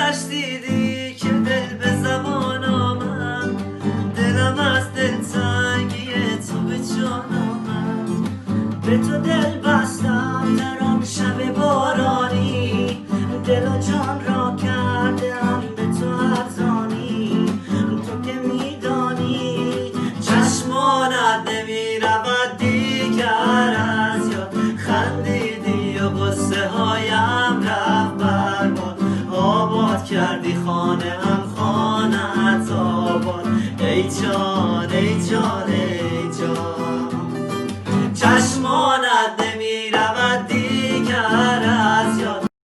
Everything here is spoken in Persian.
آتش دیدی که دل به زبان آمد، دلم از دلتنگی تو به جان آمد. به تو دل بستم در آن شب بارانی، دل و جان را کردم به تو ارزانی. تو که میدانی چشمانت نمی رود دیگر از یاد، خندیدی و قصه هایم رفت برباد. آباد کردی خانه هم خانه‌ات آباد ای جان